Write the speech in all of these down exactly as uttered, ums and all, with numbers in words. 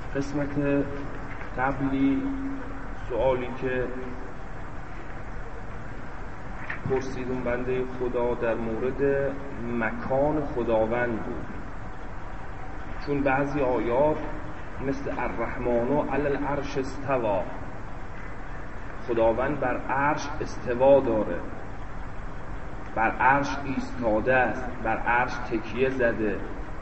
قسمت قبلی سوالی که پرسیدون بنده خدا در مورد مکان خداوند بود، چون بعضی آیات مثل الرحمن علی العرش استوا، خداوند بر عرش استوا داره، بر عرش ایستاده است، بر عرش تکیه زده،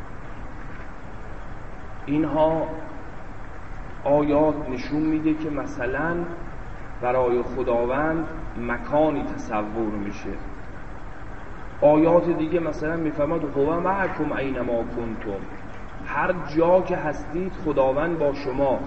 اینها آیات نشون میده که مثلا برای خداوند مکانی تصور میشه. آیات دیگه مثلا میفرماد هو معکم اینما کنتم، هر جا که هستید خداوند با شما.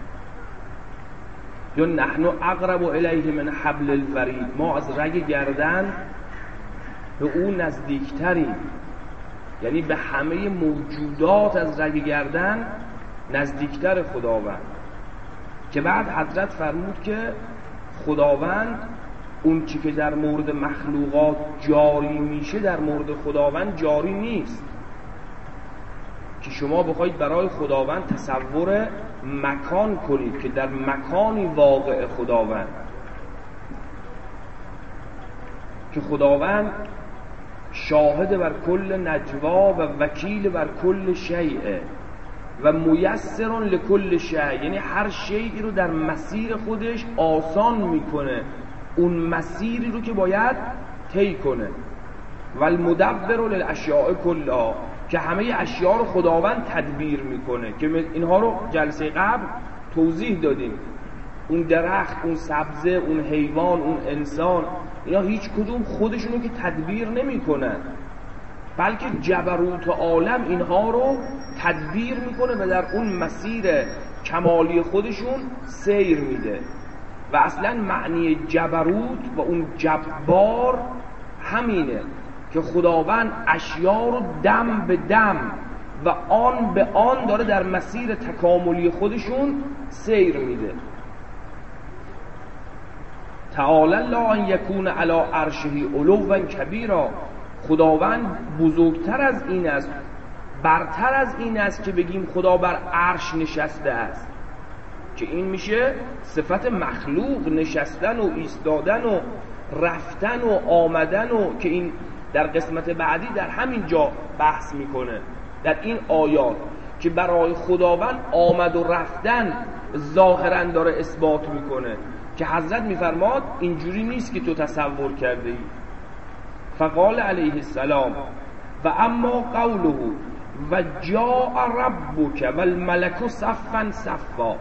یا نحن اقرب الیه من حبل الورید، ما از رگ گردن به اون نزدیکتریم، یعنی به همه موجودات از رگ گردن نزدیکتر خداوند. که بعد حضرت فرمود که خداوند اون چی که در مورد مخلوقات جاری میشه در مورد خداوند جاری نیست، که شما بخواید برای خداوند تصور مکان کنید که در مکانی واقع خداوند، که خداوند شاهد بر کل نجوا و وکیل بر کل شیء و میسر لکل شیء، یعنی هر شیئی رو در مسیر خودش آسان میکنه، اون مسیری رو که باید طی کنه. و المدبر للاشیاء کلها، که همه اشیاء رو خداوند تدبیر میکنه، که اینها رو جلسه قبل توضیح دادیم. اون درخت، اون سبزه، اون حیوان، اون انسان، اینا هیچ کدوم خودشونو که تدبیر نمیکنن، بلکه جبروت عالم اینها رو تدبیر میکنه و در اون مسیر کمالی خودشون سیر میده. و اصلا معنی جبروت و اون جبار همینه که خداوند اشیاء رو دم به دم و آن به آن داره در مسیر تکاملی خودشون سیر میده. تعالی الله ان یکون علی عرشه علوا کبیرا، خداوند بزرگتر از این است، برتر از این است که بگیم خدا بر عرش نشسته است، که این میشه صفت مخلوق، نشستن و ایستادن و رفتن و آمدن، و که این در قسمت بعدی در همین جا بحث میکنه در این آیات، که برای خداوند آمد و رفتن ظاهرا داره اثبات میکنه، که حضرت میفرماد اینجوری نیست که تو تصور کرده ای. فقال علیه السلام و اما قوله و جاء ربک و الملک صفا صفا،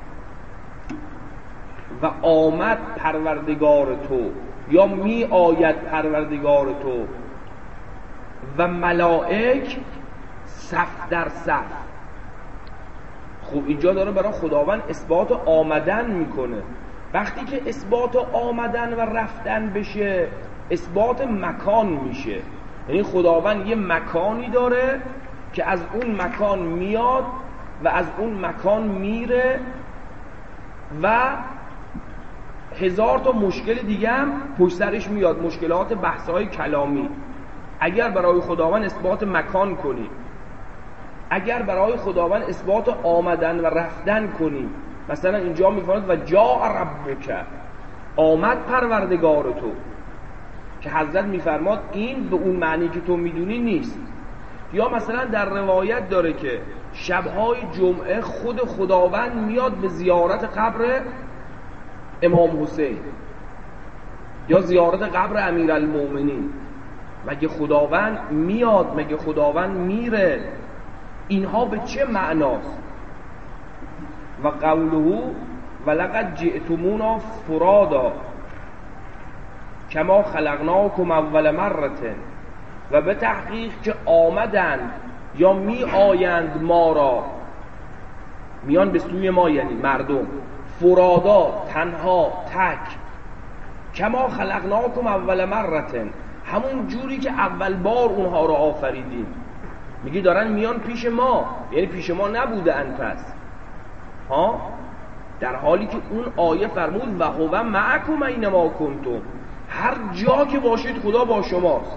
و آمد پروردگار تو، یا می آید پروردگار تو و ملائک صف در صف. خب اینجا داره برای خداوند اثبات آمدن میکنه. وقتی که اثبات آمدن و رفتن بشه اثبات مکان میشه، یعنی خداوند یه مکانی داره که از اون مکان میاد و از اون مکان میره و هزار تا مشکل دیگه هم پشت سرش میاد، مشکلات بحث‌های کلامی. اگر برای خداوند اثبات مکان کنی، اگر برای خداوند اثبات آمدن و رفتن کنی، مثلا اینجا میفرماد و جاء ربک، آمد پروردگار تو، که حضرت میفرماد این به اون معنی که تو میدونی نیست. یا مثلا در روایت داره که شبهای جمعه خود خداوند میاد به زیارت قبر امام حسین یا زیارت قبر امیرالمومنین. مگه خداوند میاد؟ مگه خداوند میره؟ اینها به چه معناست؟ و قوله ولقد جئتمونا فرادا کما خلقناکم اول مرة، و به تحقیق که آمدند یا می آیند ما را، میان به سوی ما یعنی مردم، فرادا تنها تک، کما خلقناکم اول مرة، همون جوری که اول بار اونها را آفریدیم. میگه دارن میان پیش ما، یعنی پیش ما نبودن پس ها، در حالی که اون آیه فرمود و هو معکم اینما کنتم، هر جا که باشید خدا با شماست.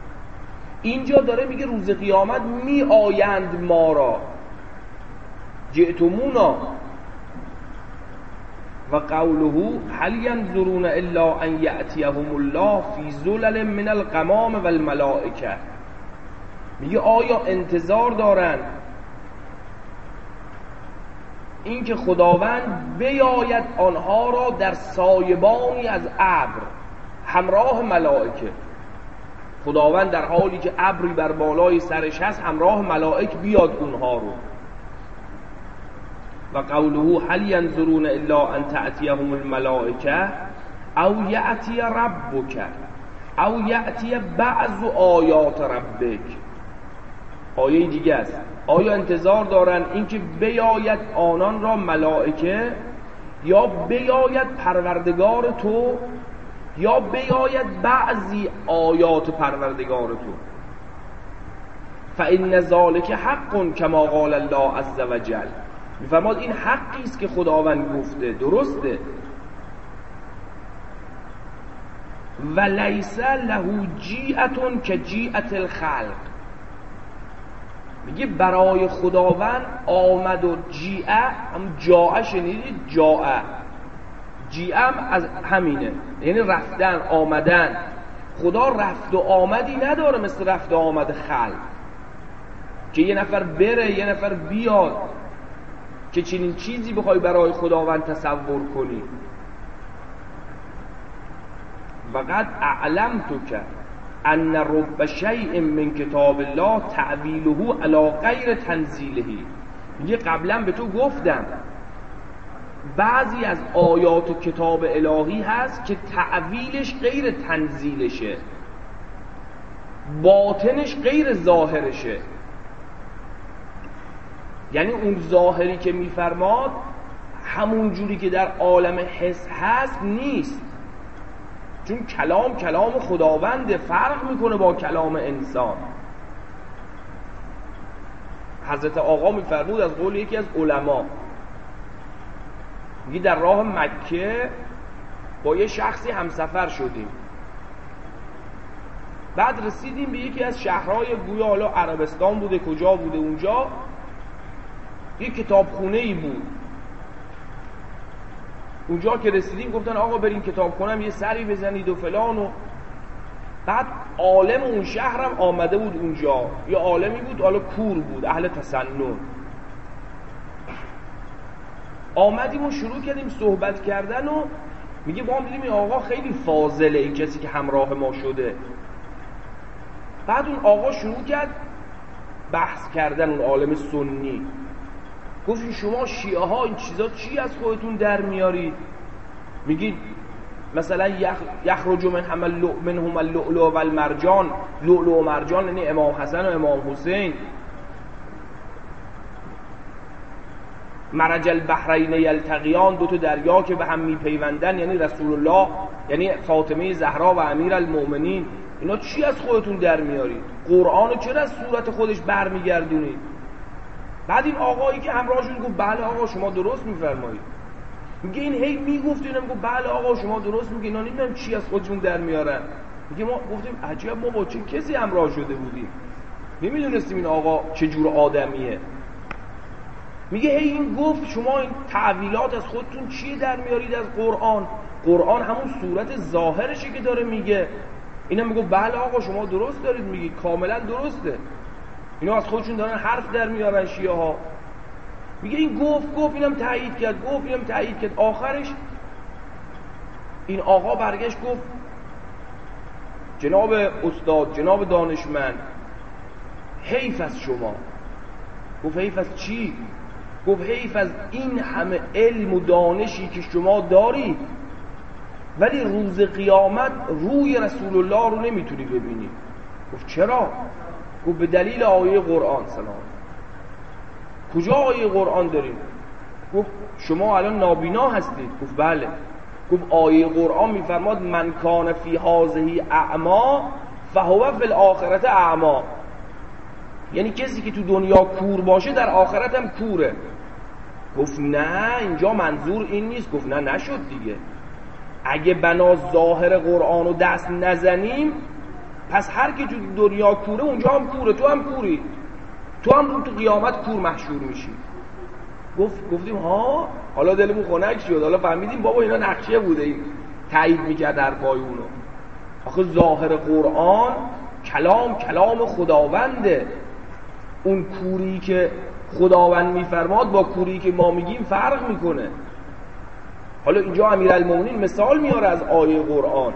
اینجا داره میگه روز قیامت می آیند ما را، جئتمونا و قوله هل ینظرون الا ان یأتیهم الله فی ظلل من الغمام و الملائکه. میگه آیا انتظار دارن این که خداوند بیاید آنها را در سایبانی از ابر همراه ملائکه؟ خداوند در حالی که ابری بر بالای سرش هست همراه ملائک بیاد اونها رو. و قوله هل ینظرون الا ان تأتیهم الملائکه او یأتی ربک او یأتی بعض آیات ربک. آیه دیگه است، آیا انتظار دارن اینکه بیاید آنان را ملائکه، یا بیاید پروردگار تو، یا بیاید بعضی آیات پروردگار تو؟ فإن ذلک حق کما قال الله عز وجل. میفرماد این حقی است که خداوند گفته، درسته. و لیس له جیعة کجیعة الخلق. میگه برای خداوند آمد و جیعه هم جاعه، شنیدید؟ جاعه جیعه هم از همینه، یعنی رفتن آمدن. خدا رفت و آمدی نداره مثل رفت و آمد خلق که یه نفر بره یه نفر بیاد، که چنین چیزی بخوای برای خداوند تصور کنی. وقد اعلمتک ان رب شیء من کتاب الله تعویله علی غیر تنزیله. میگه قبلا به تو گفتم بعضی از آیات کتاب الهی هست که تعویلش غیر تنزیلشه، باطنش غیر ظاهرشه. یعنی اون ظاهری که میفرماد همون جوری که در عالم حس هست نیست، چون کلام کلام خداونده، فرق میکنه با کلام انسان. حضرت آقا میفرمود از قول یکی از علما، میگه در راه مکه با یه شخصی همسفر شدیم، بعد رسیدیم به یکی از شهرهای گویا حالا عربستان بوده کجا بوده، اونجا یه کتابخونه ای بود. اونجا که رسیدیم گفتن آقا بریم کتابخونم یه سری بزنید و فلان. و بعد عالم اون شهرم آمده بود اونجا، یه عالمی بود حالا کور بود، اهل تسنن. آمدیم و شروع کردیم صحبت کردن و میگه با هم دیدیم این آقا خیلی فاضله، این کسی که همراه ما شده. بعد اون آقا شروع کرد بحث کردن، اون عالم سنی گفت شما شیعه ها این چیزا چی از خودتون در میارید؟ میگید مثلا یخرج من هم منهم اللؤلؤ و المرجان، لؤلؤ و مرجان یعنی امام حسن و امام حسین. مرج البحرین یلتقیان، دو تا دریا که به هم میپیوندن، یعنی رسول الله، یعنی فاطمه زهرا و امیر المؤمنین. اینا چی از خودتون در میارید؟ قرآن چرا از صورت خودش برمیگردونید؟ بعد این آقایی که همراهشون گفت بله آقا شما درست میفرمایید. میگه این هی میگفت اینا، میگه بله آقا شما درست میگید، اینا نمیدونم چی از خودشون در میارن. میگه ما گفتیم عجب ما با چه کسی همراه شده بودیم، نمیدونستیم این آقا چه جور آدمیه. میگه هی این گفت شما این تعویلات از خودتون چی در میارید از قرآن؟ قرآن همون صورت ظاهرشه که داره میگه. اینا میگه بله آقا شما درست دارید میگید، کاملا درسته. اینا از خودشون دارن حرف در میارن شیعه ها. میگه این گفت گفت اینم تایید کرد، گفت اینم تایید کرد. آخرش این آقا برگشت گفت جناب استاد، جناب دانشمند، حیف از شما. گفت حیف از چی؟ گفت حیف از این همه علم و دانشی که شما دارید ولی روز قیامت روی رسول الله رو نمیتونی ببینی. گفت چرا؟ گفت به دلیل آیه قرآن. سلام. کجا آیه قرآن داریم؟ گفت شما الان نابینا هستید. گفت بله. گفت آیه قرآن میفرماد من کان فی هذه اعما فهو فی الاخرة اعما، یعنی کسی که تو دنیا کور باشه در آخرت هم کوره. گفت نه اینجا منظور این نیست. گفت نه نشد دیگه، اگه بنا ظاهر قرآن رو دست نزنیم پس هر کی تو دنیا کوره اونجا هم کوره، تو هم کوری، تو هم تو قیامت کور محشور میشی. گفت گفتیم ها حالا دلمون خنک شد، حالا فهمیدیم بابا اینا نقشه بوده، این تایید میکرد حرفای اونو. آخه ظاهر قرآن کلام کلام خداونده، اون کوری که خداوند میفرماد با کوری که ما میگیم فرق میکنه. حالا اینجا امیرالمومنین مثال میاره از آیه قرآن،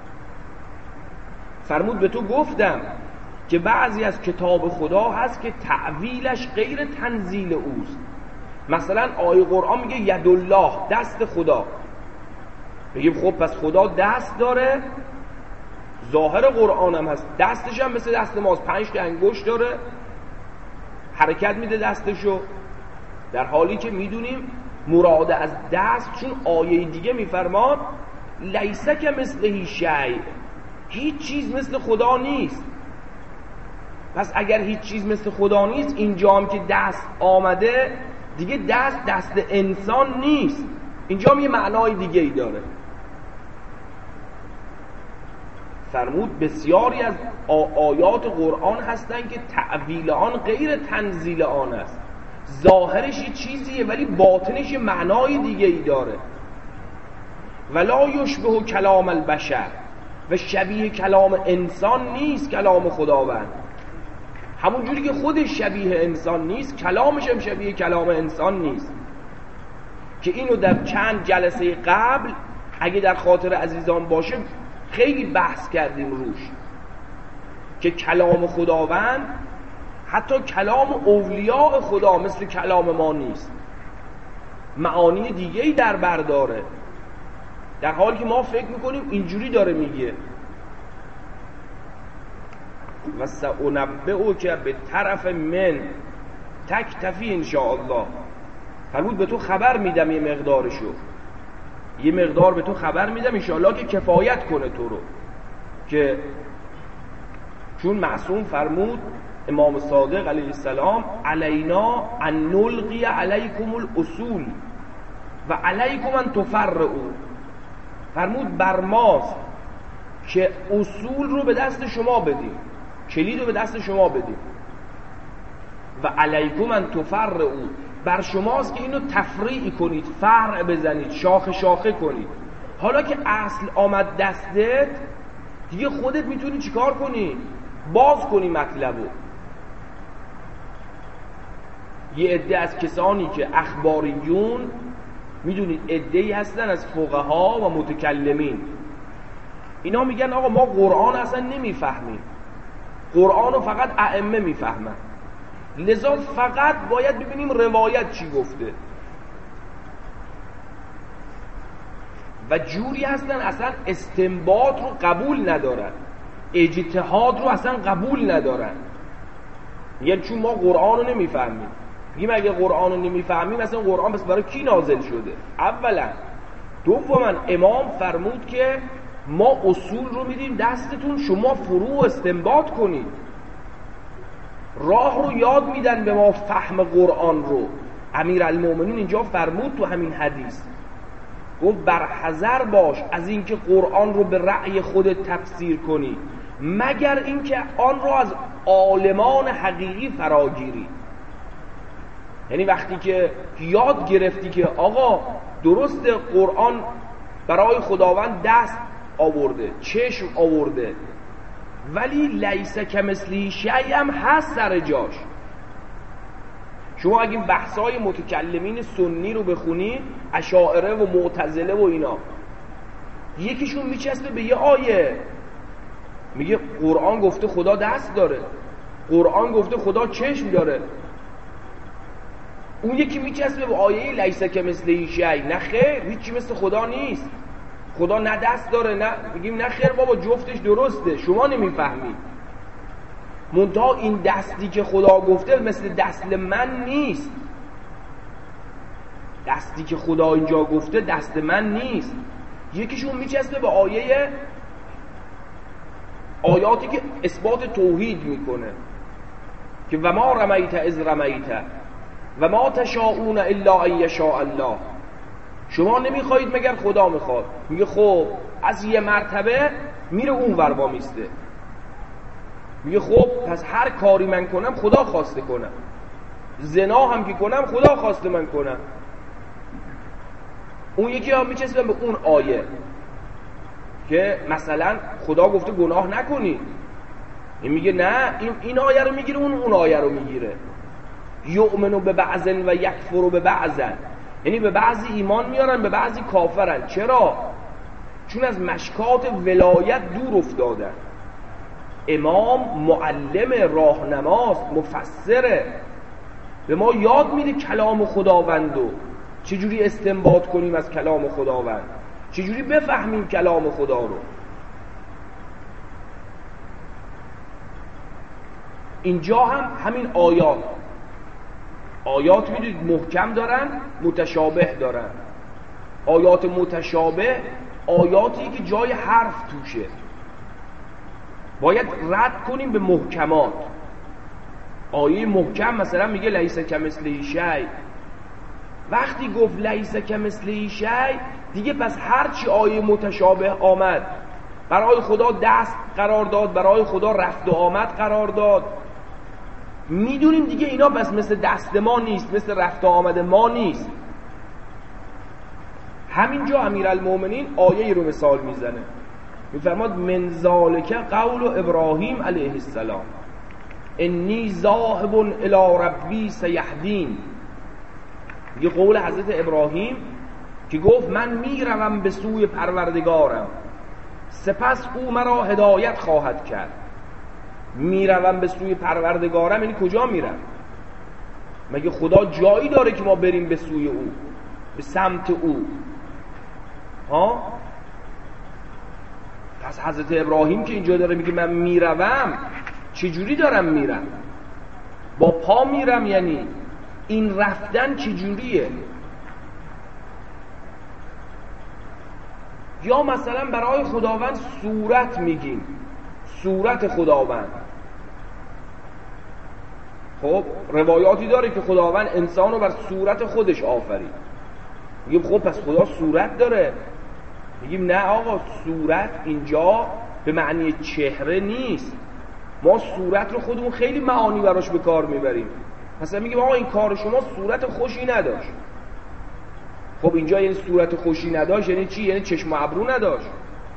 فرمود به تو گفتم که بعضی از کتاب خدا هست که تعویلش غیر تنزیل اوست. مثلا آیه قرآن میگه یدالله، دست خدا، میگیم خب پس خدا دست داره، ظاهر قرآن هم هست دستش هم مثل دست ماست، پنج تا انگشت داره، حرکت میده دستشو، در حالی که میدونیم مراد از دست، چون آیه دیگه میفرماد لیس کمثله شیء، هیچ چیز مثل خدا نیست. پس اگر هیچ چیز مثل خدا نیست، اینجا هم که دست آمده دیگه دست دست انسان نیست، اینجا هم یه معنای دیگه ای داره. فرمود بسیاری از آیات قرآن هستن که تعویل آن غیر تنزیل آن است، ظاهرش یه چیزیه ولی باطنش یه معنای دیگه ای داره. ولا یشبه کلام البشر، و شبیه کلام انسان نیست کلام خداوند. همون جوری که خودش شبیه انسان نیست، کلامش هم شبیه کلام انسان نیست، که اینو در چند جلسه قبل اگه در خاطر عزیزان باشه خیلی بحث کردیم روش، که کلام خداوند حتی کلام اولیاء خدا مثل کلام ما نیست، معانی دیگه‌ای در برداره، در حالی که ما فکر میکنیم اینجوری داره میگه. و سأنبئک به طرف من تکتفی انشاءالله، فرمود به تو خبر میدم یه مقدارشو، یه مقدار به تو خبر میدم انشاءالله که کفایت کنه تو رو. که چون معصوم فرمود امام صادق علیه السلام علینا ان نلقی علیکم الاصول و علیکم ان تفرعوا، فرمود بر ماست که اصول رو به دست شما بدیم، کلید رو به دست شما بدیم، و علیکم ان تفرعوا، بر شماست که اینو تفریع کنید، فرع بزنید، شاخه شاخه کنید. حالا که اصل آمد دستت دیگه خودت میتونی چیکار کنی؟ باز کنی مطلبو. یه عده از کسانی که اخباریون، میدونید عده‌ای هستن از فقها و متکلمین، اینا میگن آقا ما قرآن اصلا نمیفهمیم، قرآن رو فقط ائمه میفهمن، لذا فقط باید ببینیم روایت چی گفته. و جوری هستن اصلا استنباط رو قبول ندارن، اجتهاد رو اصلا قبول ندارن، یعنی چون ما قرآن رو نمیفهمیم، میگیم اگه قرآن رو نمیفهمیم اصلا قرآن بس برای کی نازل شده؟ اولا. دوما امام فرمود که ما اصول رو میدیم دستتون، شما فروع استنباط کنید. راه رو یاد میدن به ما فهم قرآن رو. امیرالمومنین اینجا فرمود تو همین حدیث، گفت برحذر باش از اینکه قرآن رو به رأی خودت تفسیر کنی، مگر اینکه آن رو از عالمان حقیقی فراگیری. یعنی وقتی که یاد گرفتی که آقا درست قرآن برای خداوند دست آورده، چشم آورده، ولی لیس کمثله شیء هم هست سر جاش. شما اگه بحثای متکلمین سنی رو بخونید، اشاعره و معتزله و اینا، یکیشون میچسبه به یه آیه، میگه قرآن گفته خدا دست داره، قرآن گفته خدا چشم داره. اون یکی میچسبه به آیه لیس کمثله شیء، نه خیر، هیچی مثل خدا نیست، خدا نه دست داره، نه، میگیم نه خیر بابا جفتش درسته، شما نمیفهمید. منتها این دستی که خدا گفته مثل دست من نیست، دستی که خدا اینجا گفته دست من نیست. یکیشون میچسبه به آیه، آیاتی که اثبات توحید میکنه که و ما رمیت اذ رمیت و ما تشاءون الا ان یشاء الله، شما نمیخواهید مگر خدا میخواد. میگه خب از یه مرتبه میره اون ور با میسته، میگه خب پس هر کاری من کنم خدا خواسته کنم. زنا هم که کنم خدا خواسته من کنم. اون یکی ها میچسبن به اون آیه که مثلا خدا گفته گناه نکنی، این میگه نه این این آیه رو میگیره، اون اون آیه رو میگیره. یؤمنو به بعضن و یکفرو به بعضن، یعنی به بعضی ایمان میارن به بعضی کافرن. چرا؟ چون از مشکات ولایت دور افتادن. امام معلم، راهنماست، مفسره، به ما یاد میده کلام خداوندو چجوری استنباط کنیم از کلام خداوند، چجوری بفهمیم کلام خدا رو. اینجا هم همین آیات آیات میدونید محکم دارن، متشابه دارن. آیات متشابه آیاتی که جای حرف توشه، باید رد کنیم به محکمات. آیه محکم مثلا میگه لیس کمثله شیء، وقتی گفت لیس کمثله شیء دیگه پس هرچی آیه متشابه آمد برای خدا دست قرار داد، برای خدا رفت و آمد قرار داد، میدونیم دیگه اینا بس مثل دست ما نیست، مثل رفت و آمد ما نیست. همینجا امیرالمومنین آیه رو مثال میزنه، میفرماد من ذالک قول ابراهیم علیه السلام انی ذاهب الی ربی سیهدین. یه قول حضرت ابراهیم که گفت من میروم به سوی پروردگارم، سپس او مرا هدایت خواهد کرد. میروم به سوی پروردگارم یعنی کجا میرم؟ مگه خدا جایی داره که ما بریم به سوی او، به سمت او؟ ها؟ پس حضرت ابراهیم که اینجا داره میگه من میروم، چجوری دارم میرم؟ با پا میرم، یعنی این رفتن چجوریه؟ یا مثلا برای خداوند صورت میگیم، صورت خداوند. خب روایاتی داره که خداوند انسان رو بر صورت خودش آفرید. میگیم خب پس خدا صورت داره؟ میگیم نه آقا، صورت اینجا به معنی چهره نیست. ما صورت رو خودمون خیلی معانی براش به کار میبریم. مثلا میگیم آقا این کار شما صورت خوشی نداشت. خب اینجا یعنی صورت خوشی نداشت یعنی چی؟ یعنی چشم و ابرو نداشت.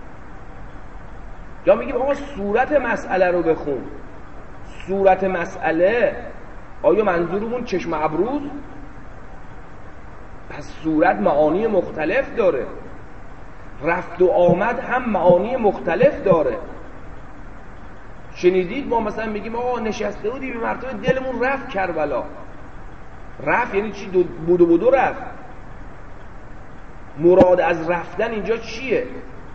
یا میگیم آقا صورت مسئله رو بخون. صورت مسئله آیا منظورمون چشم و ابروست؟ پس صورت معانی مختلف داره. رفت و آمد هم معانی مختلف داره. شنیدید ما مثلا میگیم آقا نشسته بودی به مرتبه دلمون رفت کربلا. رفت یعنی چی؟ دو بودو بودو رفت. مراد از رفتن اینجا چیه؟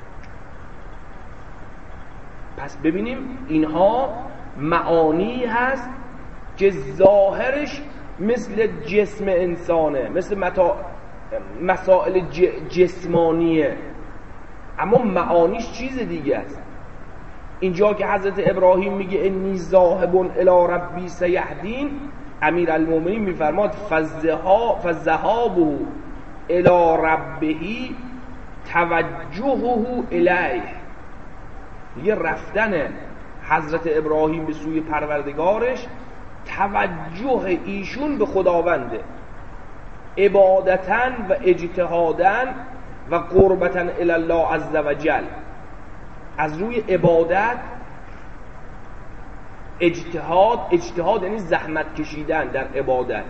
پس ببینیم اینها معانی هست که ظاهرش مثل جسم انسانه، مثل متا... مسائل ج... جسمانیه، اما معانیش چیز دیگه است. اینجا که حضرت ابراهیم میگه انی ذاهب الی ربی سیهدین، امیرالمومنین میفرماد فذهابه الی ربه توجهه الیه. یه رفتن حضرت ابراهیم به سوی پروردگارش توجه ایشون به خداونده، عبادتن و اجتهادن و قربتن الی الله عز و جل. از روی عبادت، اجتهاد، اجتهاد یعنی زحمت کشیدن در عبادت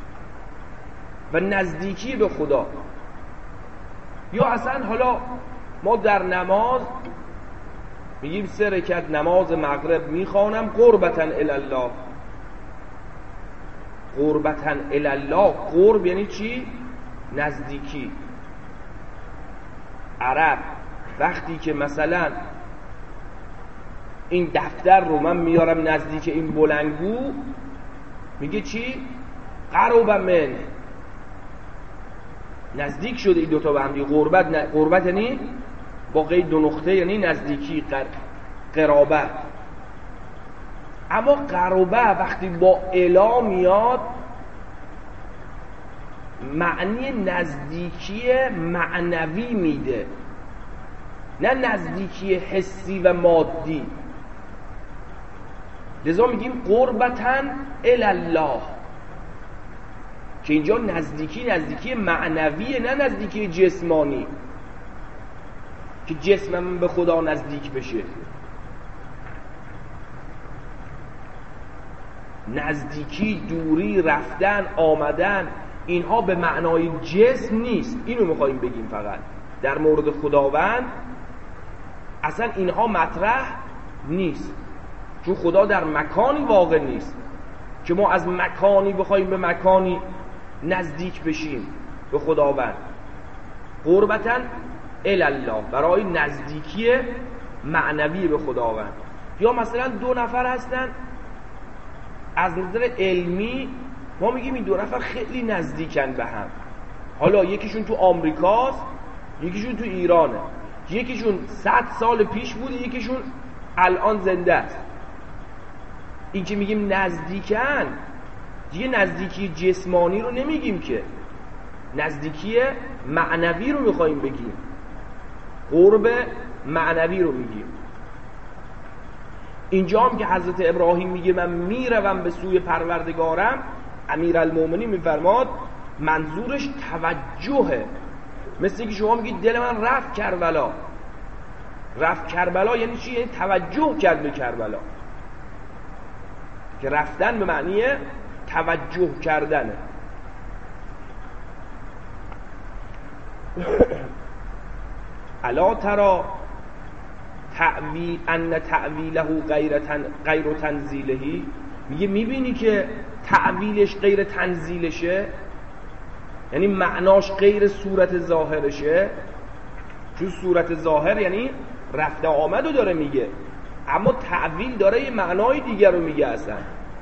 و نزدیکی به خدا. یا اصلا حالا ما در نماز میگیم سه رکعت نماز مغرب میخوانم قربتن الی الله. قربتن الی الله، قرب یعنی چی؟ نزدیکی. عرب وقتی که مثلا این دفتر رو من میارم نزدیک این بلنگو، میگه چی؟ قرب من، نزدیک شده این دوتا به هم دیگه. قربت ن... قربت یعنی با قید دو نقطه یعنی نزدیکی، قر... قرابت. اما قربه وقتی با الا میاد معنی نزدیکی معنوی میده، نه نزدیکی حسی و مادی. لذا میگیم قربتن الی الله، که اینجا نزدیکی نزدیکی معنویه، نه نزدیکی جسمانی که جسم من به خدا نزدیک بشه. نزدیکی، دوری، رفتن، آمدن، اینها به معنای جسم نیست. اینو میخواییم بگیم. فقط در مورد خداوند اصلا اینها مطرح نیست، چون خدا در مکانی واقع نیست که ما از مکانی بخوایم به مکانی نزدیک بشیم به خداوند. قربتاً الله، برای نزدیکی معنوی به خداوند. یا مثلا دو نفر هستن، از نظر علمی ما میگیم این دو نفر خیلی نزدیکن به هم. حالا یکیشون تو آمریکاست، یکیشون تو ایرانه، یکیشون صد سال پیش بوده، یکیشون الان زنده است. این که میگیم نزدیکن، دیگه نزدیکی جسمانی رو نمیگیم، که نزدیکی معنوی رو میخواییم بگیم، قرب معنوی رو میگیم. اینجا هم که حضرت ابراهیم میگه من میروم به سوی پروردگارم، امیرالمومنین میفرماد منظورش توجهه. مثل اینکه شما میگید دل من رفت کربلا. رفت کربلا یعنی چی؟ یعنی توجه کرد به کربلا، که رفتن به معنی توجه کردنه. الا ترى تعویل ان تعویله غیر تن غیر تنزیله، میگه میبینی که تعویلش غیر تنزیلشه، یعنی معناش غیر صورت ظاهرشه. چون صورت ظاهر یعنی رفت آمد رو داره میگه، اما تعویل داره یه معنای دیگر رو میگه اصلا.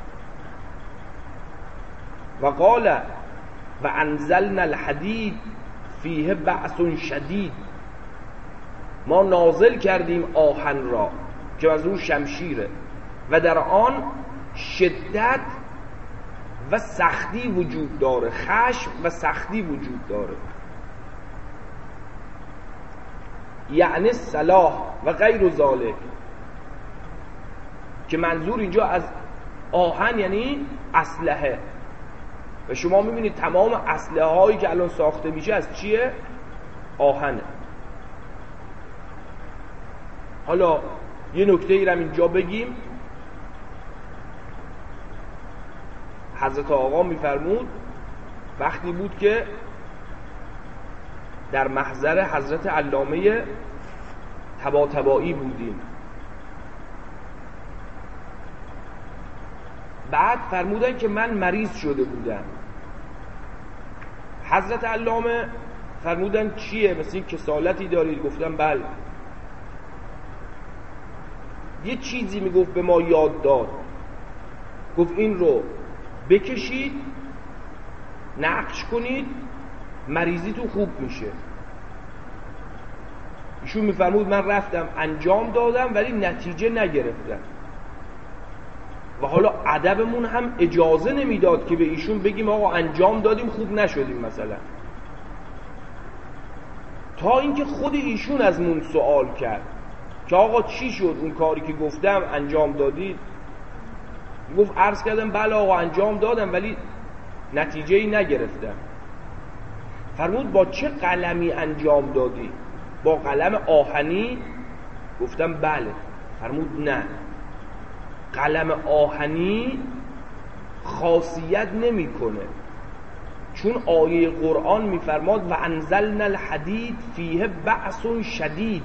و قال و انزلنا الحدید فیه بأس شدید، ما نازل کردیم آهن را که از اون شمشیره و در آن شدت و سختی وجود داره، خشم و سختی وجود داره. یعنی صلاح و غیر ذالک، که منظور اینجا از آهن یعنی اسلحه. و شما میبینید تمام اسلحه هایی که الان ساخته میشه از چیه؟ آهنه. حالا یه نکته ای رو اینجا بگیم. حضرت آقا میفرمود وقتی بود که در محضر حضرت علامه طباطبایی بودیم، بعد فرمودن که من مریض شده بودم. حضرت علامه فرمودن چیه؟ مثل این کسالتی دارید؟ گفتم بله. یه چیزی میگفت به ما یاد داد، گفت این رو بکشید نقش کنید مریضی تو خوب میشه. ایشون میفرمود من رفتم انجام دادم ولی نتیجه نگرفتم. و حالا ادبمون هم اجازه نمیداد که به ایشون بگیم آقا انجام دادیم خوب نشدیم مثلا، تا اینکه خود ایشون از من سوال کرد که آقا چی شد اون کاری که گفتم انجام دادید؟ گفت عرض کردم بله آقا انجام دادم ولی نتیجه‌ای نگرفتم. فرمود با چه قلمی انجام دادی؟ با قلم آهنی؟ گفتم بله. فرمود نه، قلم آهنی خاصیت نمیکنه، چون آیه قرآن میفرماد و انزلنا الحدید فیه بأس شدید.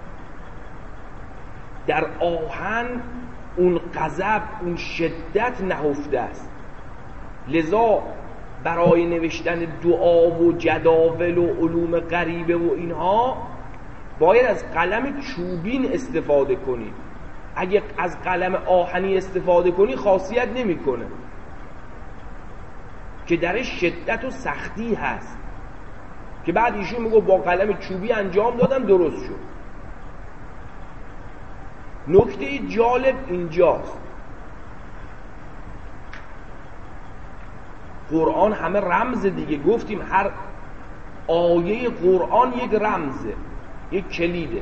در آهن اون غضب، اون شدت نهفته است. لذا برای نوشتن دعا و جداول و علوم غریبه و اینها باید از قلم چوبین استفاده کنی. اگه از قلم آهنی استفاده کنی خاصیت نمیکنه، که درش شدت و سختی هست. که بعد ایشون میگه با قلم چوبی انجام دادم درست شد. نکته جالب اینجاست، قرآن همه رمز دیگه. گفتیم هر آیه قرآن یک رمزه، یک کلیده.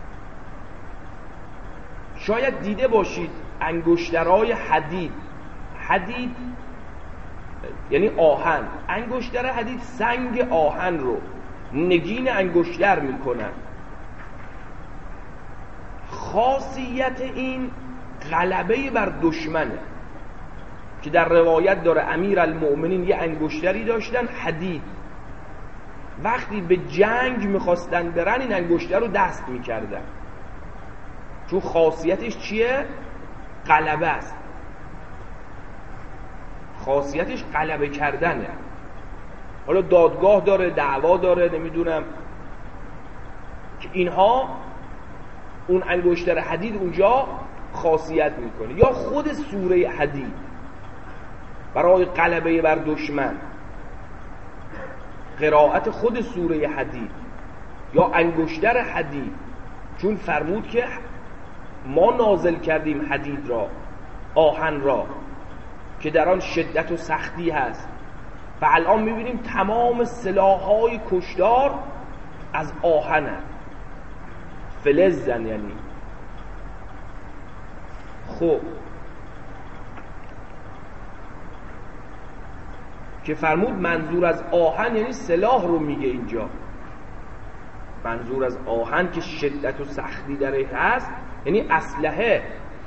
شاید دیده باشید انگشترهای حدید، حدید یعنی آهن. انگشتر حدید سنگ آهن رو نگین انگشتر میکنن. خاصیت این غلبه بر دشمنه که در روایت داره امیرالمؤمنین یه انگشتری داشتن حدید، وقتی به جنگ میخواستن برن این انگشتر رو دست میکردن، چون خاصیتش چیه؟ غلبه است. خاصیتش غلبه کردنه. حالا دادگاه داره، دعوا داره، نمیدونم، که اینها اون انگشتر حدید اونجا خاصیت میکنه. یا خود سوره حدید برای غلبه بر دشمن، قرائت خود سوره حدید یا انگشتر حدید، چون فرمود که ما نازل کردیم حدید را، آهن را که در آن شدت و سختی هست. و الان میبینیم تمام سلاح‌های کشتار از آهن هست، فلزن. یعنی خب که فرمود منظور از آهن یعنی سلاح رو میگه اینجا. منظور از آهن که شدت و سختی درش هست یعنی اسلحه.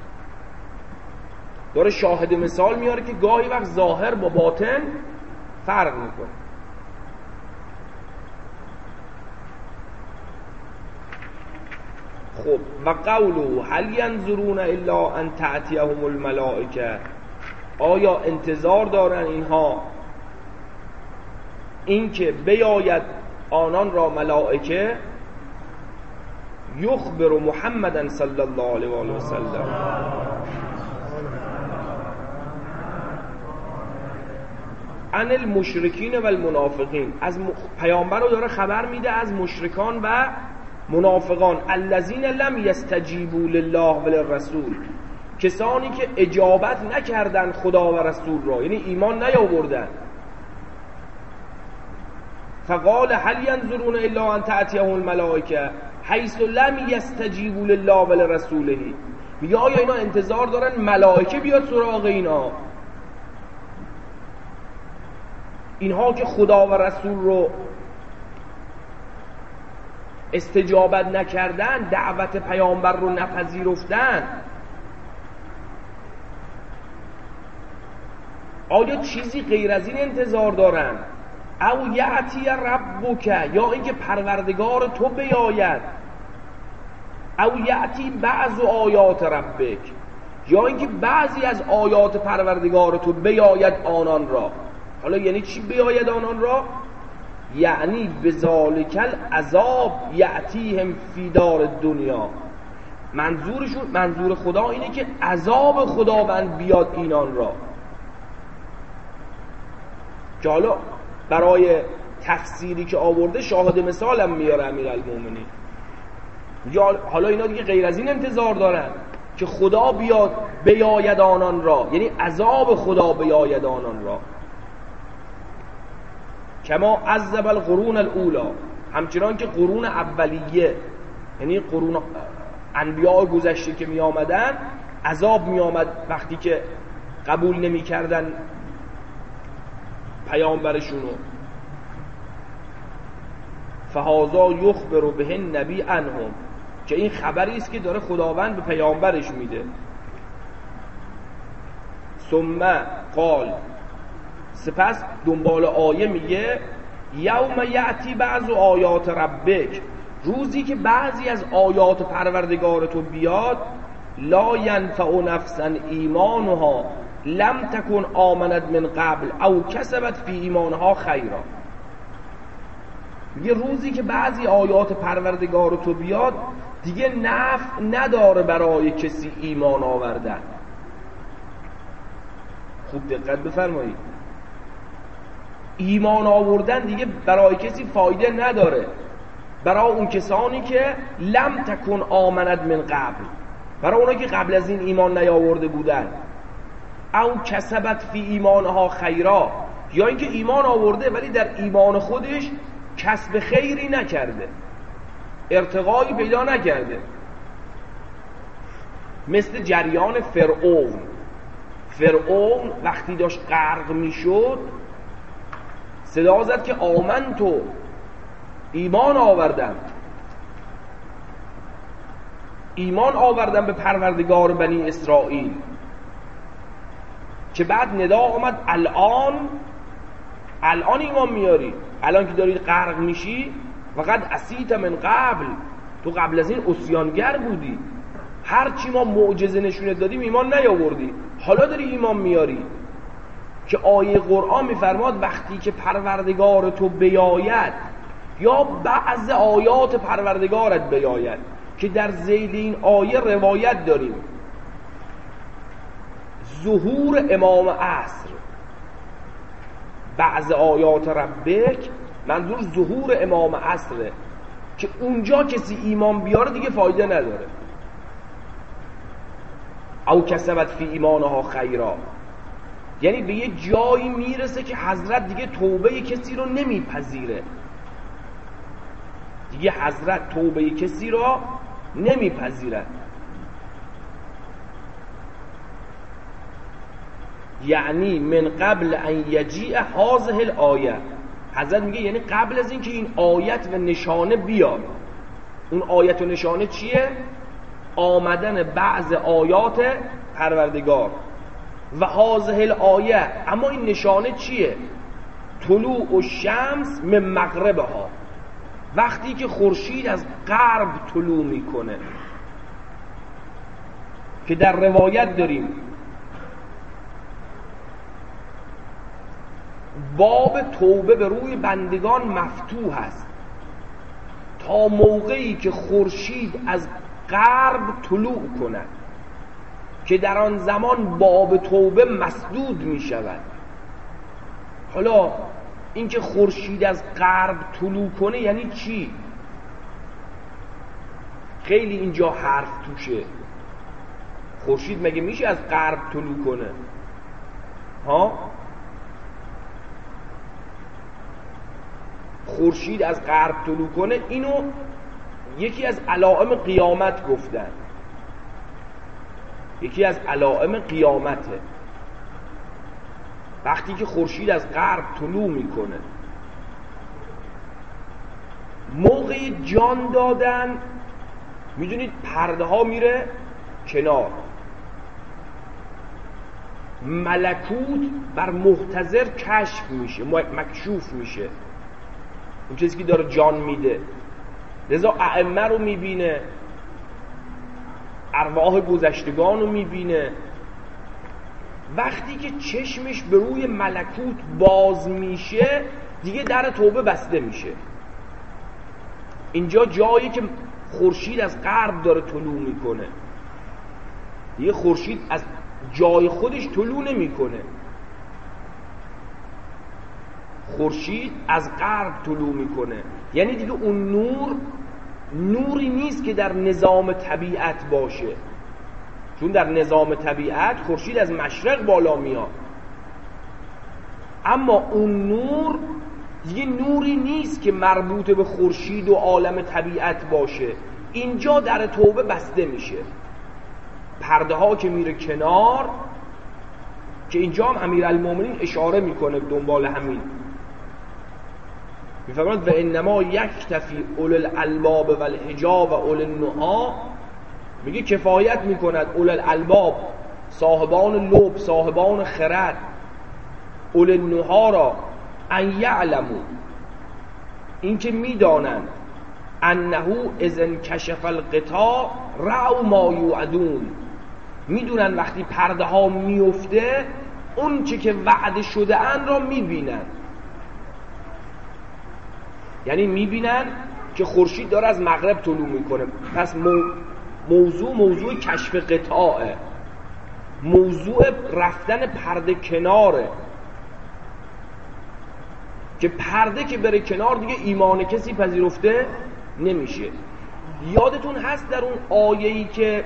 داره شاهد مثال میاره که گاهی وقت ظاهر با باطن فرق میکنه. خب و قوله هل ینظرون الا ان تأتیهم الملائکه، آیا انتظار دارن اینها این که بیاید آنان را ملائکه؟ یخبر محمدا صلی الله علیه و آله و سلم عن المشرکین و المنافقین، از پیامبر رو داره خبر میده از مشرکان و منافقان. الذین لم یستجیبوا لله و للرسول، کسانی که اجابت نکردن خدا و رسول را، یعنی ایمان نیاوردن. فقال هل ینظرون الا ان تأتیهم الملائکه حیث لم یستجیبوا لله و لرسوله، میگه آیا اینا انتظار دارن ملائکه بیاد سراغ اینا؟ اینها که خدا و رسول رو استجابت نکردن، دعوت پیامبر رو نپذیرفتن، آیا چیزی غیر از این انتظار دارن؟ او یعتی ربک، یا اینکه پروردگار تو بیاید، او یعتی بعض آیات ربک، یا اینکه بعضی از آیات پروردگار تو بیاید آنان را. حالا یعنی چی بیاید آنان را؟ یعنی بذالک العذاب یعتیهم فی دار دنیا. منظورشون، منظور خدا اینه که عذاب خداوند بیاد اینان را. که حالا برای تفسیری که آورده شاهد مثالم میاره امیرالمومنین. یا حالا اینا دیگه غیر از این انتظار دارن که خدا بیاد بیاید آنان را، یعنی عذاب خدا بیاید آنان را. کما عذب القرون الاولا، همچنان که قرون اولیه، یعنی قرون انبیاء گذشته که می آمدن، عذاب می آمد وقتی که قبول نمی کردن پیامبرشونو. فهذا یخبر به النبی عنهم، که این خبری است که داره خداوند به پیامبرش میده. ثم قال، سپس دنبال آیه میگه یوم یأتی بعض آیات ربک، روزی که بعضی از آیات پروردگار تو بیاد، لا ینفع نفسا ایمانها لم تکن آمنت من قبل او کسبت فی ایمانها خیرا. یه روزی که بعضی آیات پروردگار تو بیاد دیگه نفع نداره برای کسی ایمان آوردن. خوب دقت بفرمایید، ایمان آوردن دیگه برای کسی فایده نداره، برای اون کسانی که لم تکن آمنت من قبل، برای اونا که قبل از این ایمان نیاورده بودن. او کسبت فی ایمانها خیرا، یا اینکه ایمان آورده ولی در ایمان خودش کسب خیری نکرده، ارتقایی پیدا نکرده. مثل جریان فرعون. فرعون وقتی داشت غرق میشد صدا زد که آمنتو، ایمان آوردم، ایمان آوردم به پروردگار بنی اسرائیل. که بعد ندا آمد الان، الان ایمان میاری، الان که داری غرق میشی. وقد عصیت من قبل، تو قبل از این عصیانگر بودی، هر چی ما معجزه نشونت دادیم ایمان نیاوردی، حالا داری ایمان میاری. که آیه قرآن میفرماد وقتی که پروردگار تو بیاید یا بعض آیات پروردگارت بیاید، که در ذیل این آیه روایت داریم ظهور امام عصر، بعض آیات ربک منظور ظهور امام عصره، که اونجا کسی ایمان بیاره دیگه فایده نداره. او کسبت فی ایمانها خیرا، یعنی به یه جایی میرسه که حضرت دیگه توبه کسی رو نمیپذیره، دیگه حضرت توبه کسی رو نمیپذیره. یعنی من قبل ان یجیء هذه الآیه، حضرت میگه یعنی قبل از اینکه این آیت و نشانه بیاد. اون آیت و نشانه چیه؟ آمدن بعض آیات پروردگار. و هذه الآیه، اما این نشانه چیه؟ طلوع الشمس من مغربها، وقتی که خورشید از غرب طلوع میکنه. که در روایت داریم باب توبه به روی بندگان مفتوح است تا موقعی که خورشید از غرب طلوع کند، که در آن زمان باب توبه مسدود می شود. حالا اینکه خورشید از غرب طلوع کنه یعنی چی؟ خیلی اینجا حرف توشه. خورشید مگه میشه از غرب طلوع کنه؟ ها؟ خورشید از غرب طلوع کنه، اینو یکی از علائم قیامت گفتن، یکی از علائم قیامته وقتی که خورشید از غرب طلوع میکنه. موقع جان دادن میدونید پرده ها میره کنار، ملکوت بر محتضر کشف میشه، مکشوف میشه، اون چیزی که داره جان میده. لذا ائمه رو میبینه، ارواح گذشتگان رو میبینه. وقتی که چشمش به روی ملکوت باز میشه دیگه در توبه بسته میشه. اینجا جایی که خورشید از غرب داره طلوع میکنه، دیگه خورشید از جای خودش طلوع نمیکنه، خورشید از غرب طلوع میکنه. یعنی دیگه اون نور نوری نیست که در نظام طبیعت باشه، چون در نظام طبیعت خورشید از مشرق بالا میاد، اما اون نور یه نوری نیست که مربوط به خورشید و عالم طبیعت باشه. اینجا در توبه بسته میشه، پرده ها که میره کنار. که اینجا هم امیرالمومنین اشاره میکنه دنبال همین، میفرماید و انما یکتفی اول الالباب و الحجاب و اول النها، میگه کفایت میکند اول الالباب، صاحبان لب، صاحبان خرد، اول النها را ان یعلمو، این که میدانند انه اذن کشف القطاع رأوا ما یوعدون، میدونن وقتی پرده ها میفته اون چه که وعده شده ان را میبینن. یعنی میبینن که خورشید داره از مغرب طلوع میکنه. پس موضوع موضوع کشف قطاعه، موضوع رفتن پرده کناره، که پرده که بره کنار دیگه ایمان کسی پذیرفته نمیشه. یادتون هست در اون آیه‌ای که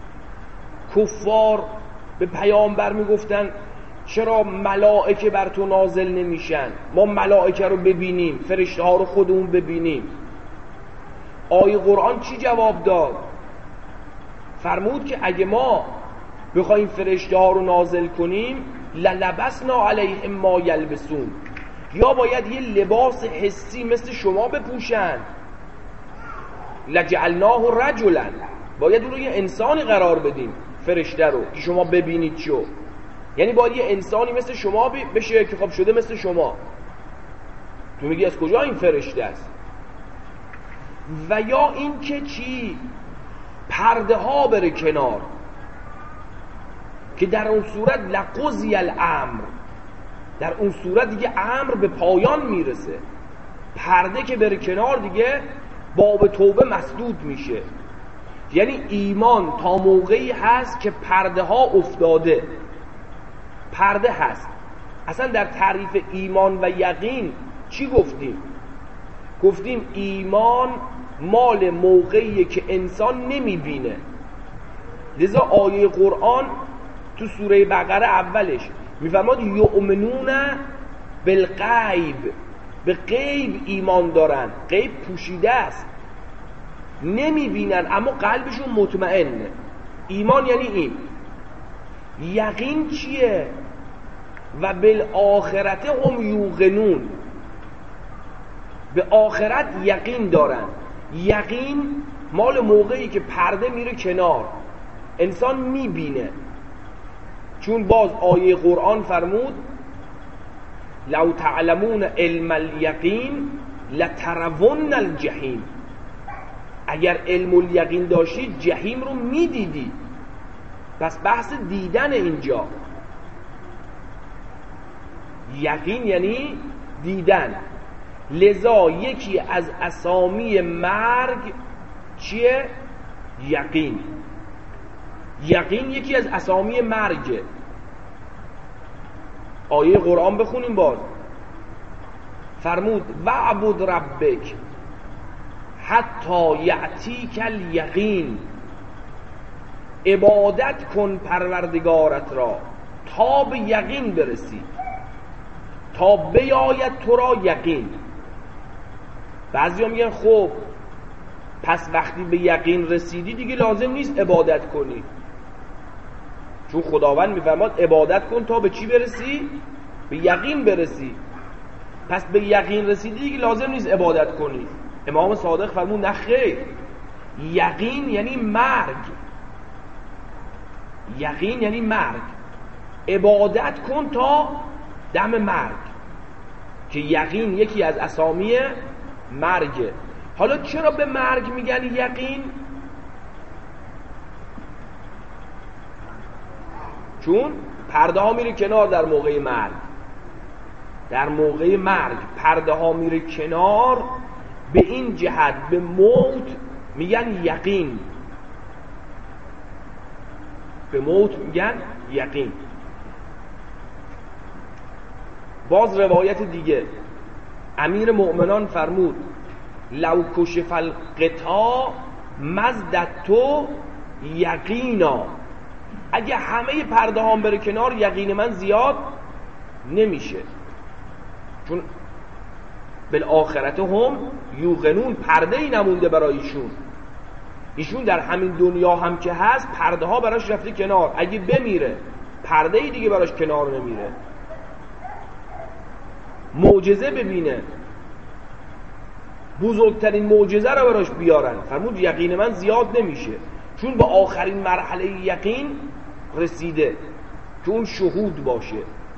کفار به پیامبر میگفتن چرا ملائکه بر تو نازل نمیشن، ما ملائکه رو ببینیم، فرشته ها رو خودمون ببینیم. آیه قرآن چی جواب داد؟ فرمود که اگه ما بخوایم فرشته ها رو نازل کنیم للبسنا علیهم ما یلبسون، یا باید یه لباس حسی مثل شما بپوشن. لجعلناه رجلا، باید اون رو یه انسانی قرار بدیم، فرشته رو که شما ببینید شو، یعنی باید یه انسانی مثل شما بشه که خب شده مثل شما. تو میگی از کجا این فرشته است؟ و یا این که چی؟ پرده ها بره کنار، که در اون صورت لقضی الامر، در اون صورت دیگه امر به پایان میرسه. پرده که بره کنار دیگه باب توبه مسدود میشه. یعنی ایمان تا موقعی هست که پرده ها افتاده. پرده هست. اصلا در تعریف ایمان و یقین چی گفتیم؟ گفتیم ایمان مال موقعیه که انسان نمیبینه. لذا آیه قرآن تو سوره بقره اولش میفرماد یؤمنون بالغیب، به غیب ایمان دارن. غیب پوشیده است، نمیبینن اما قلبشون مطمئنه. ایمان یعنی این. یقین چیه؟ و بالآخرت هم یوقنون، به آخرت یقین دارن. یقین مال موقعی که پرده میره کنار، انسان میبینه. چون باز آیه قرآن فرمود لو تعلمون علم الیقین لترون الجحیم، اگر علم الیقین داشتید جحیم رو میدیدید. پس بحث دیدن اینجا. یقین یعنی دیدن. لذا یکی از اسامی مرگ چیه؟ یقین. یقین یکی از اسامی مرگه. آیه قرآن بخونیم باز. فرمود وعبد ربک حتی یأتیک الیقین، عبادت کن پروردگارت را تا به یقین برسی، تا بیاید تو را یقین. بعضی ها میگن خب پس وقتی به یقین رسیدی دیگه لازم نیست عبادت کنی، چون خداوند میفرماد عبادت کن تا به چی برسی؟ به یقین برسی. پس به یقین رسیدی دیگه لازم نیست عبادت کنی. امام صادق فرمود نه خیر، یقین یعنی مرگ. یقین یعنی مرگ. عبادت کن تا دم مرگ، که یقین یکی از اسامی مرگه. حالا چرا به مرگ میگن یقین؟ چون پرده ها میره کنار در موقع مرگ. در موقع مرگ پرده ها میره کنار، به این جهت به موت میگن یقین. به موت میگن یقین. باز روایت دیگه امیر مؤمنان فرمود لو کشف الغطا مزدت یقینا، اگه همه پرده هام بره کنار یقین من زیاد نمیشه. چون بالآخرت هم یوقنون، پرده ای نمونده برایشون. ایشون در همین دنیا هم که هست پرده ها براش رفته کنار، اگه بمیره پرده ای دیگه براش کنار نمیره. معجزه ببینه، بزرگترین معجزه رو براش بیارن، فرمود یقین من زیاد نمیشه، چون به آخرین مرحله یقین رسیده که اون شهود باشه.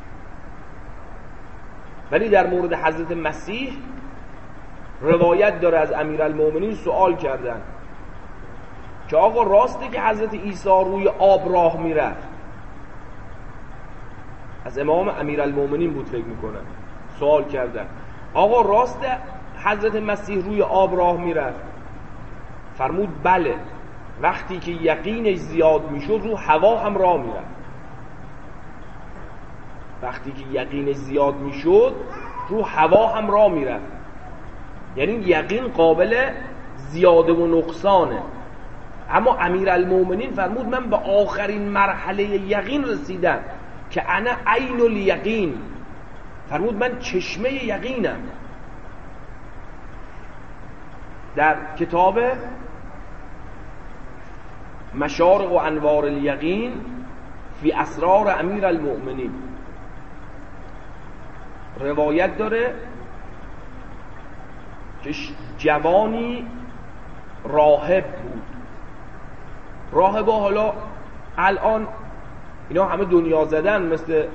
ولی در مورد حضرت مسیح روایت داره از امیرالمومنین سوال کردن که آقا راسته که حضرت عیسی روی آب راه میرفت؟ از امام امیرالمومنین بود فکر میکنن. سوال کردن آقا راسته حضرت مسیح روی آب راه میرفت؟ فرمود بله، وقتی که یقینش زیاد میشد رو هوا هم راه میرفت. وقتی که یقینش زیاد میشد رو هوا هم راه میرفت. یعنی یقین قابل زیاده و نقصانه. اما امیرالمومنین فرمود من به آخرین مرحله یقین رسیدم که انا عین الیقین. فرمود من چشمه یقینم. در کتاب مشارق و انوار الیقین فی اسرار امیرالمومنین روایت داره که جوانی راهب بود. راهبا حالا الان اینا همه دنیا زدن، مثل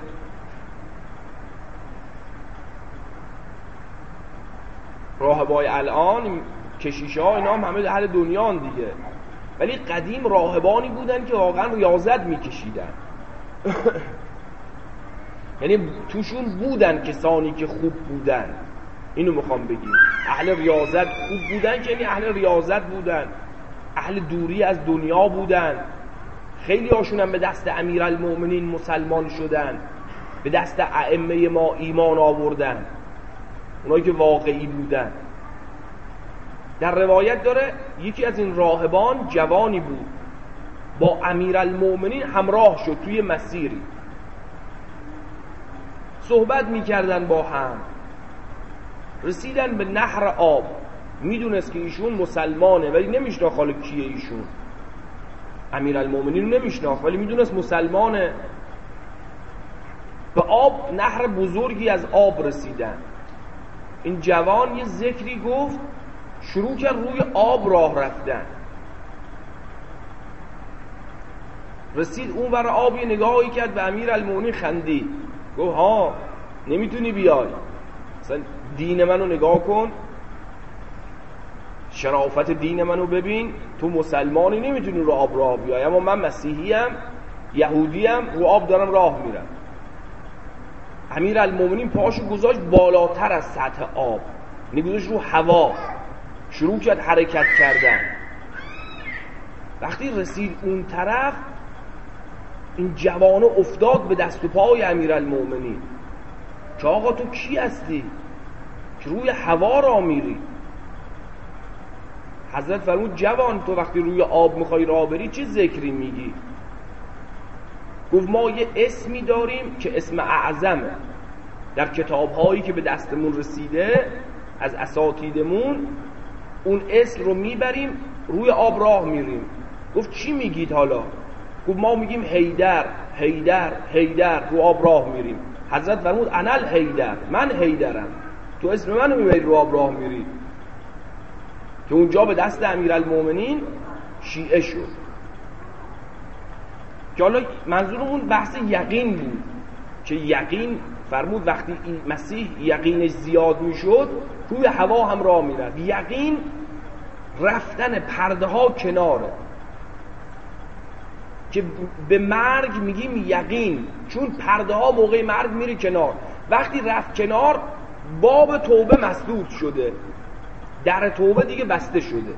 راهبای الان کشیشه ها اینا هم همه اهل دنیا هم دیگه، ولی قدیم راهبانی بودن که واقعا ریاضت میکشیدن. یعنی توشون بودن کسانی که خوب بودن، اینو میخوام بگیم اهل ریاضت خوب بودن، که یعنی اهل ریاضت بودن، اهل دوری از دنیا بودن. خیلی هاشون هم به دست امیرالمؤمنین مسلمان شدن، به دست ائمه ما ایمان آوردن، اونایی که واقعی بودن. در روایت داره یکی از این راهبان جوانی بود، با امیرالمؤمنین همراه شد توی مسیری، صحبت میکردن با هم، رسیدن به نهر آب. میدونست که ایشون مسلمانه ولی نمیشناخت حالا کیه ایشون، امیرالمؤمنین رو نمیشناخت ولی میدونست مسلمانه. به آب، نهر بزرگی از آب رسیدن. این جوان یه ذکری گفت، شروع کرد روی آب راه رفتن. رسید اون ور آب، یه نگاهی کرد به امیرالمؤمنین، خندید، گفت ها نمیتونی بیای، مثلا دین منو نگاه کن، شرافت دین منو ببین، تو مسلمانی نمیتونی رو آب راه بیای، اما من مسیحیم، یهودیم، رو آب دارم راه میرم. امیرالمؤمنین پاشو گذاشت بالاتر از سطح آب، نگذاشت رو هوا، شروع کرد حرکت کردن. وقتی رسید اون طرف، این جوانه افتاد به دست و پای امیرالمؤمنین که آقا تو کی هستی که روی هوا را میری؟ حضرت فرمود جوان تو وقتی روی آب میخوای راه بری چه ذکری میگی؟ گفت ما یه اسمی داریم که اسم اعظمه، در کتابهایی که به دستمون رسیده از اساتیدمون اون اسم رو میبریم روی آب راه میریم. گفت چی میگید حالا؟ گفت ما میگیم حیدر حیدر حیدر، رو آب راه میریم. حضرت فرمود انل حیدر، من حیدرم، تو اسم منو میبری رو آب راه میری. که اونجا به دست امیرالمؤمنین شیعه شد. که حالا منظورمون بحث یقین بود، که یقین فرمود وقتی این مسیح یقینش زیاد میشد روی هوا هم راه میرفت. یقین رفتن پرده ها کناره، که به مرگ میگیم یقین، چون پرده ها موقع مرگ میره کنار. وقتی رفت کنار باب توبه مسدود شده، در توبه دیگه بسته شده.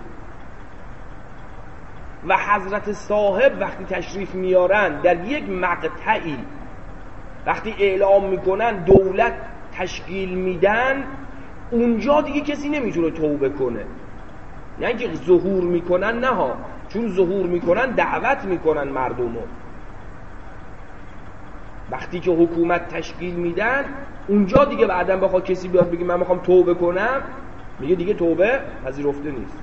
و حضرت صاحب وقتی تشریف میارن در یک مقطعی، وقتی اعلام میکنن دولت تشکیل میدن، اونجا دیگه کسی نمیتونه توبه کنه. نه اینکه ظهور میکنن، نه ها، چون ظهور میکنن دعوت میکنن مردمو. وقتی که حکومت تشکیل میدن، اونجا دیگه بعداً بخواد کسی بیاد بگه من میخوام توبه کنم، میگه دیگه توبه پذیرفته نیست.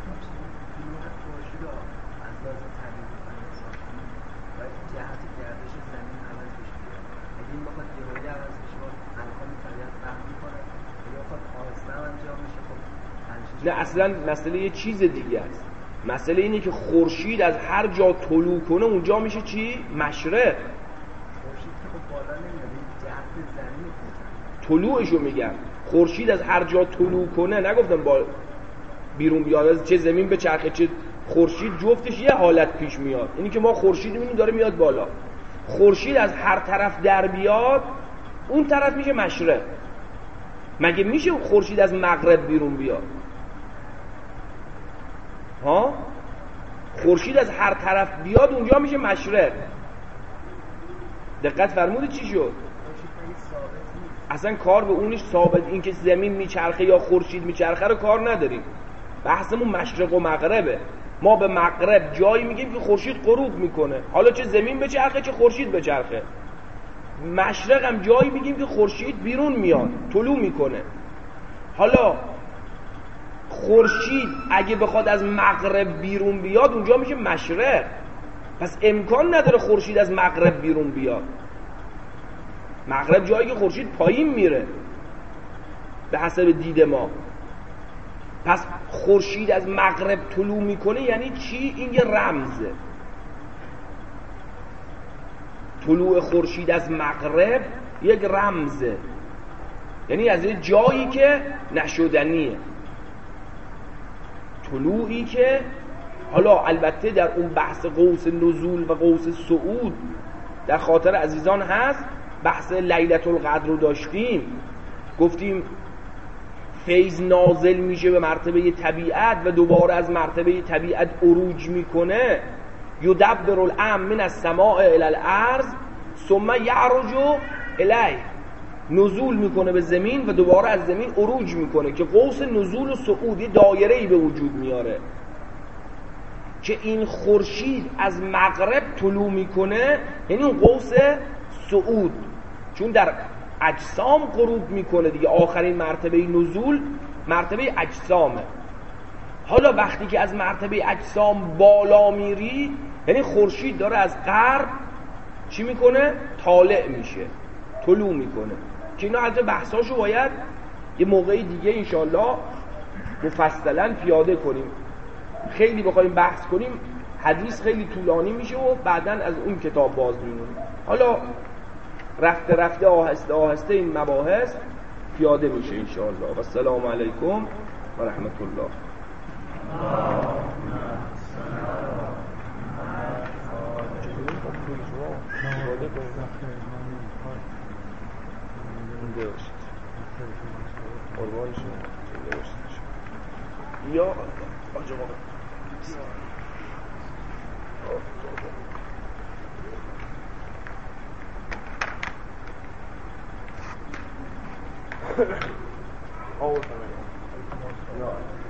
نه اصلا مسئله یه چیز دیگه است. مسئله اینه که خورشید از هر جا طلوع کنه اونجا میشه چی؟ مشرق. خورشید که خب بالا نمیاد، جهت زمین طلوعشو میگم. خورشید از هر جا طلوع کنه، نگفتم با بیرون بیاد، چه زمین به چرخه چه خورشید، جفتش یه حالت پیش میاد. اینی که ما خورشید میبینیم داره میاد بالا. خورشید از هر طرف در بیاد، اون طرف میشه مشرق. مگه میشه خورشید از مغرب بیرون بیاد؟ ها؟ خورشید از هر طرف بیاد اونجا میشه مشرق. دقت فرمودید چی شد؟ اصلا کار به اونش ثابت، این که زمین میچرخه یا خورشید میچرخه رو کار نداریم. بحثمون مشرق و مغربه. ما به مغرب جایی میگیم که خورشید غروب میکنه، حالا چه زمین بچرخه چه خورشید بچرخه. مشرق هم جایی میگیم که خورشید بیرون میاد، طلوع میکنه. حالا خورشید اگه بخواد از مغرب بیرون بیاد اونجا میشه مشرق، پس امکان نداره خورشید از مغرب بیرون بیاد. مغرب جایی که خورشید پایین میره به حسب دید ما. پس خورشید از مغرب طلوع میکنه یعنی چی؟ این یه رمزه. طلوع خورشید از مغرب یک رمزه، یعنی از یه جایی که نشدنیه، طلوعی که حالا البته در اون بحث قوس نزول و قوس صعود در خاطر عزیزان هست. بحث لیلة القدر رو داشتیم، گفتیم فیض نازل میشه به مرتبه طبیعت و دوباره از مرتبه طبیعت عروج میکنه. یدبر الامر من السماء الی الارض ثم یعرج الیه، نزول میکنه به زمین و دوباره از زمین عروج میکنه که قوس نزول و صعود یه دایره‌ای به وجود میاره که این خورشید از مغرب طلوع میکنه یعنی اون قوس صعود، چون در اجسام غروب میکنه دیگه. آخرین مرتبه نزول مرتبه اجسامه. حالا وقتی که از مرتبه اجسام بالا میری یعنی خورشید داره از غرب چی میکنه؟ طالع میشه، طلوع میکنه. که اینا البته بحثاشو باید یه موقعی دیگه انشالله مفصلا پیاده کنیم. خیلی بخوایم بحث کنیم حدیث خیلی طولانی میشه و بعداً از اون کتاب باز میمونیم. حالا رفته رفته آهسته آهسته این مباحث پیاده میشه انشاءالله. و السلام علیکم و رحمت الله. یا آجا Oh,